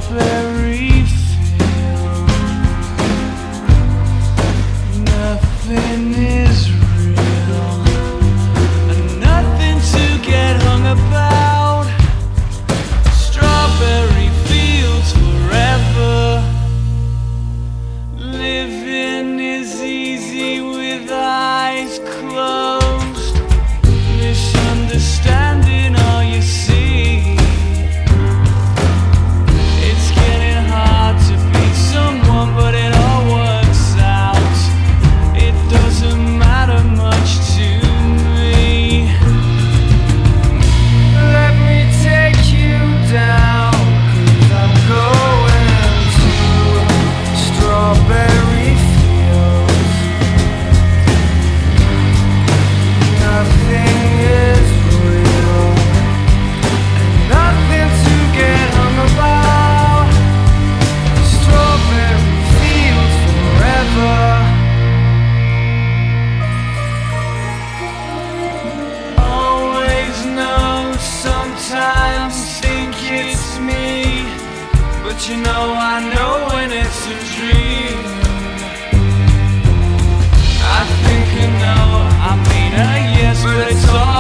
strawberry field. Nothing is real, and nothing to get hung about. Strawberry fields forever. Living is easy with eyes closed. Misunderstanding all you see. It's getting hard to be someone, but it all works out. It doesn't matter much to me. Let me take you down, 'cause I'm going to strawberry fields. Nothing is real, and nothing to get hung about. Strawberry fields forever. Always know, sometimes think it's me, but you know I know when it's a dream. I think I know, I mean yes, but it's all